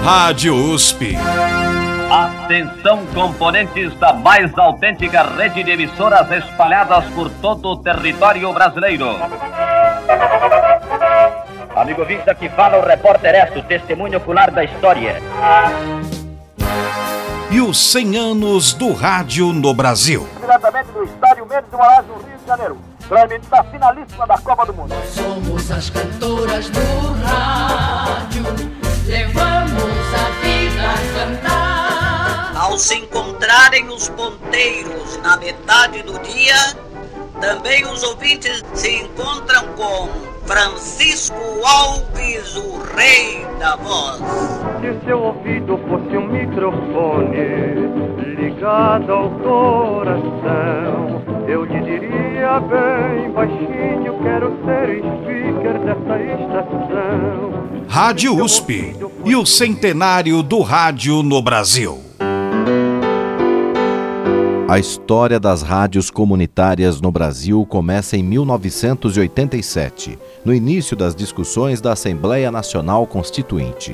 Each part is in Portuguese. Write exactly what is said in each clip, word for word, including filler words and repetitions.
Rádio U S P. Atenção, componentes da mais autêntica rede de emissoras espalhadas por todo o território brasileiro. Amigo ouvinte, aqui fala o repórter Esso, testemunho ocular da história. E os cem anos do rádio no Brasil. Diretamente do estádio Mendes de Moraes, no Rio de Janeiro. Transmitida finalíssima da Copa do Mundo. Somos as cantoras do rádio, levamos a vida a cantar. Ao se encontrarem os ponteiros na metade do dia, também os ouvintes se encontram com Francisco Alves, o rei da voz. Se seu ouvido fosse um microfone ligado ao coração, eu lhe diria bem baixinho, quero ser speaker dessa estação. Rádio U S P e o centenário do rádio no Brasil. A história das rádios comunitárias no Brasil começa em mil novecentos e oitenta e sete, no início das discussões da Assembleia Nacional Constituinte.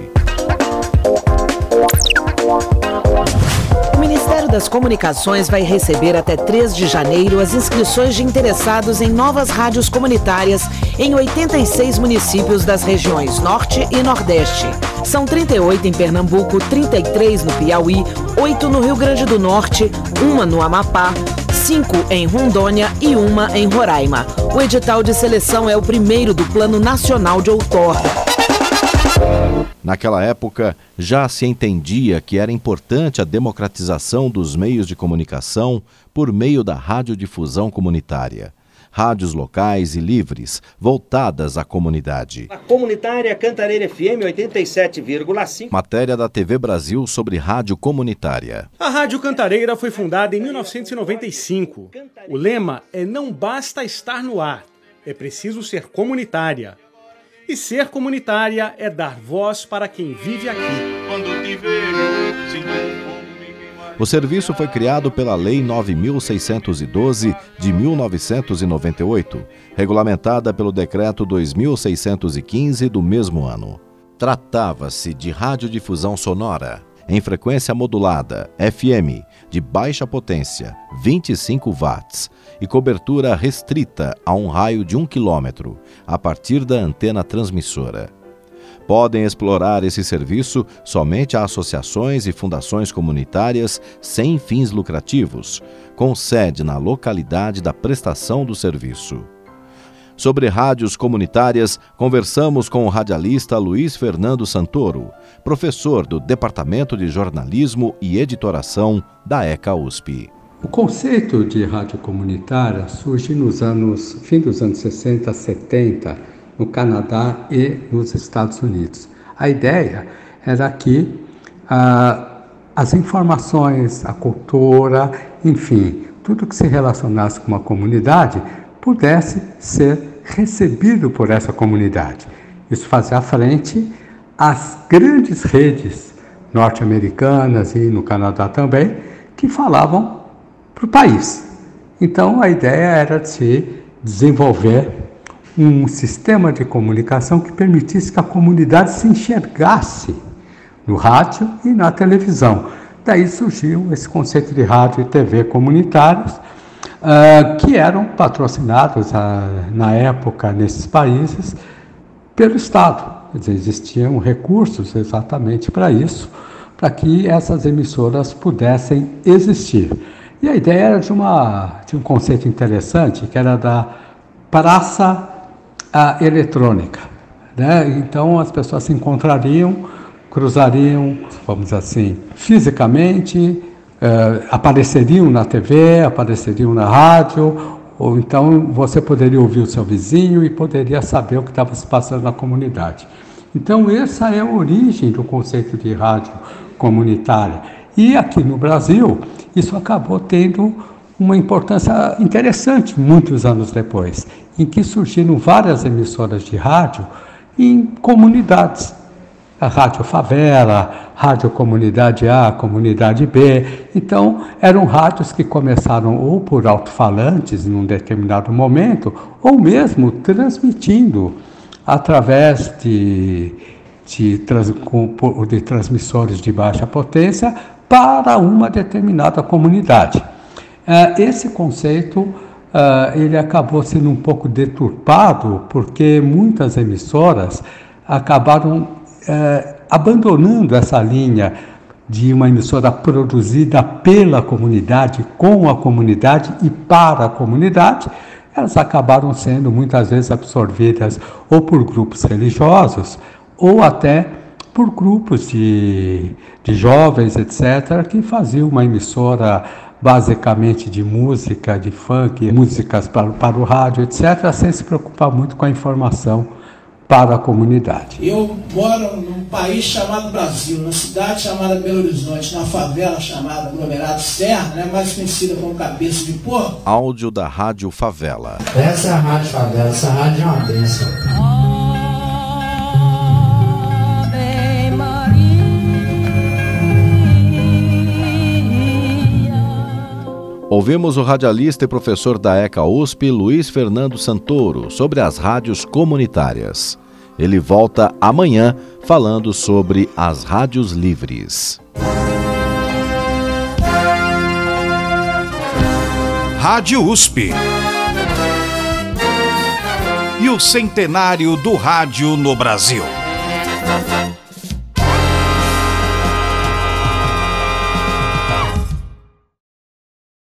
O Ministério das Comunicações vai receber até três de janeiro as inscrições de interessados em novas rádios comunitárias em oitenta e seis municípios das regiões Norte e Nordeste. São trinta e oito em Pernambuco, trinta e três no Piauí, oito no Rio Grande do Norte, uma no Amapá, cinco em Rondônia e uma em Roraima. O edital de seleção é o primeiro do Plano Nacional de Outorga. Naquela época, já se entendia que era importante a democratização dos meios de comunicação por meio da radiodifusão comunitária. Rádios locais e livres, voltadas à comunidade. A comunitária Cantareira F M oitenta e sete vírgula cinco. Matéria da T V Brasil sobre rádio comunitária. A Rádio Cantareira foi fundada em mil novecentos e noventa e cinco. O lema é "Não basta estar no ar, é preciso ser comunitária". E ser comunitária é dar voz para quem vive aqui. Quando te vejo, sinto... O serviço foi criado pela Lei nove mil seiscentos e doze de mil novecentos e noventa e oito, regulamentada pelo Decreto dois mil seiscentos e quinze do mesmo ano. Tratava-se de radiodifusão sonora, em frequência modulada, F M, de baixa potência, vinte e cinco watts, e cobertura restrita a um raio de um quilômetro, a partir da antena transmissora. Podem explorar esse serviço somente associações e fundações comunitárias sem fins lucrativos, com sede na localidade da prestação do serviço. Sobre rádios comunitárias, conversamos com o radialista Luiz Fernando Santoro, professor do Departamento de Jornalismo e Editoração da ECA U S P. O conceito de rádio comunitária surge nos anos, fim dos anos sessenta, setenta, no Canadá e nos Estados Unidos. A ideia era que ah, as informações, a cultura, enfim, tudo que se relacionasse com uma comunidade pudesse ser recebido por essa comunidade. Isso fazia frente às grandes redes norte-americanas e no Canadá também, que falavam para o país. Então a ideia era de se desenvolver um sistema de comunicação que permitisse que a comunidade se enxergasse no rádio e na televisão. Daí surgiu esse conceito de rádio e T V comunitários, uh, que eram patrocinados uh, na época nesses países pelo Estado. Quer dizer, existiam recursos exatamente para isso, para que essas emissoras pudessem existir. E a ideia era de, uma, de um conceito interessante, que era da praça a eletrônica, né? Então as pessoas se encontrariam, cruzariam, vamos dizer assim, fisicamente, eh, apareceriam na T V, apareceriam na rádio, ou então você poderia ouvir o seu vizinho e poderia saber o que estava se passando na comunidade. Então essa é a origem do conceito de rádio comunitária. E aqui no Brasil, isso acabou tendo uma importância interessante muitos anos depois, em que surgiram várias emissoras de rádio em comunidades. A Rádio Favela, Rádio Comunidade A, Comunidade B. Então, eram rádios que começaram ou por alto-falantes em um determinado momento, ou mesmo transmitindo através de de, trans, de transmissores de baixa potência para uma determinada comunidade. Esse conceito ele acabou sendo um pouco deturpado, porque muitas emissoras acabaram abandonando essa linha de uma emissora produzida pela comunidade, com a comunidade e para a comunidade. Elas acabaram sendo muitas vezes absorvidas ou por grupos religiosos ou até por grupos de, de jovens, etcétera, que faziam uma emissora basicamente de música, de funk, músicas para, para o rádio, etcétera, sem se preocupar muito com a informação para a comunidade. Eu moro num país chamado Brasil, numa cidade chamada Belo Horizonte, numa favela chamada Aglomerado Serra, né, mais conhecida como Cabeça de Porco. Áudio da Rádio Favela. Essa é a Rádio Favela, essa rádio é uma bênção. Ouvimos o radialista e professor da ECA U S P, Luiz Fernando Santoro, sobre as rádios comunitárias. Ele volta amanhã falando sobre as rádios livres. Rádio U S P. E o centenário do rádio no Brasil.